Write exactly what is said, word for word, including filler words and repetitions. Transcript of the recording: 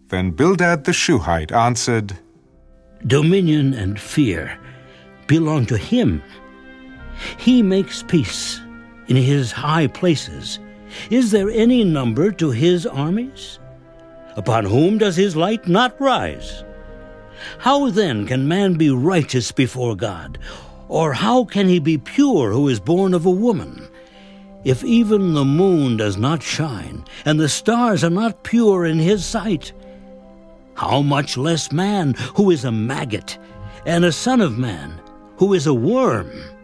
Then Bildad the Shuhite answered, Dominion and fear belong to him. He makes peace in his high places. Is there any number to his armies? Upon whom does his light not rise? How then can man be righteous before God? Or how can he be pure who is born of a woman? If even the moon does not shine, and the stars are not pure in his sight, how much less man who is a maggot, and a son of man who is a worm?